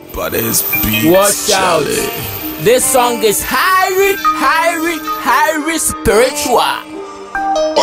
But it's beats. Watch out. This song is highly spiritual. But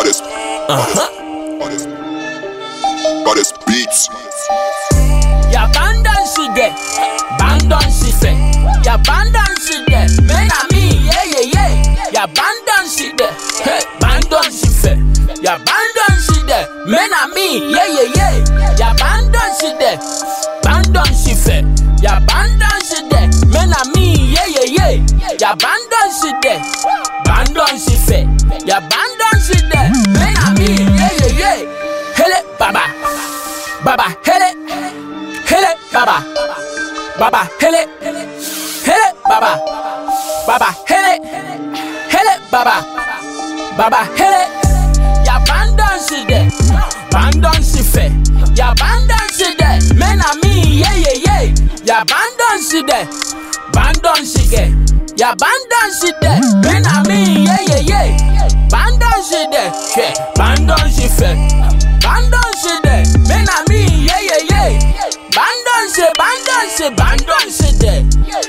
it's beats. Ya bandan si de, bandan si fe. Ya bandan si de, men a mi, yeah. Ya bandan si de, hey, bandan si fe. Ya bandan si de, men a mi, yeah. Ya bandan si de, bandan si fe. Ya bandan si de, men a mi, yeah. Ya bandan si de, bandan si fe. Ya bandan si de, men a mi, yeah. Hele baba, baba hele. Hele baba, baba hele, hele baba, baba hele, hele baba, baba hele. Ya bandan si de, bandan si fe. Ya bandan si de, men a mi, yeah. Ya bandan si de, bandan si ge. Ya bandan si de, men a mi, yeah. Bandan si de, bandan si fe. Bandan si de, men a mi, yeah. Bandan si de, bandan si fe.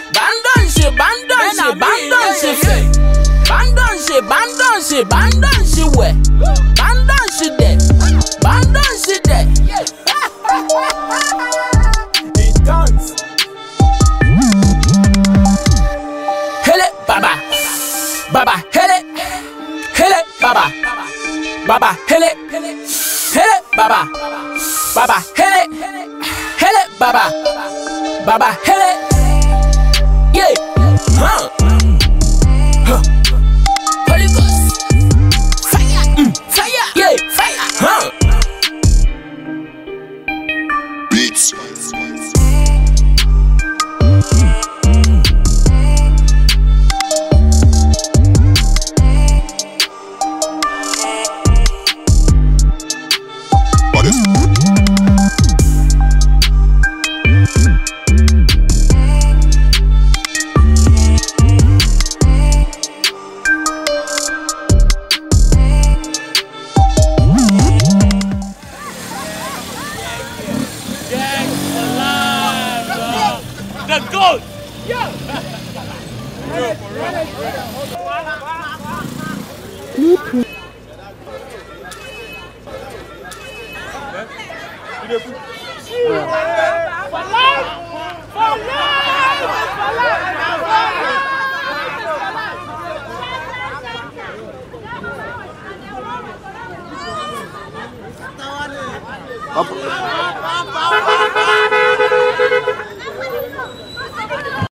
Bandan si we. Bandan si de, bandan si de. It dance. Hele baba, baba hele, hele baba, baba hele, hele baba, baba hele, hele baba, baba hele. Yeah, Holy Ghost, fire, fire, yeah, fire, Beats. The goat! Yeah.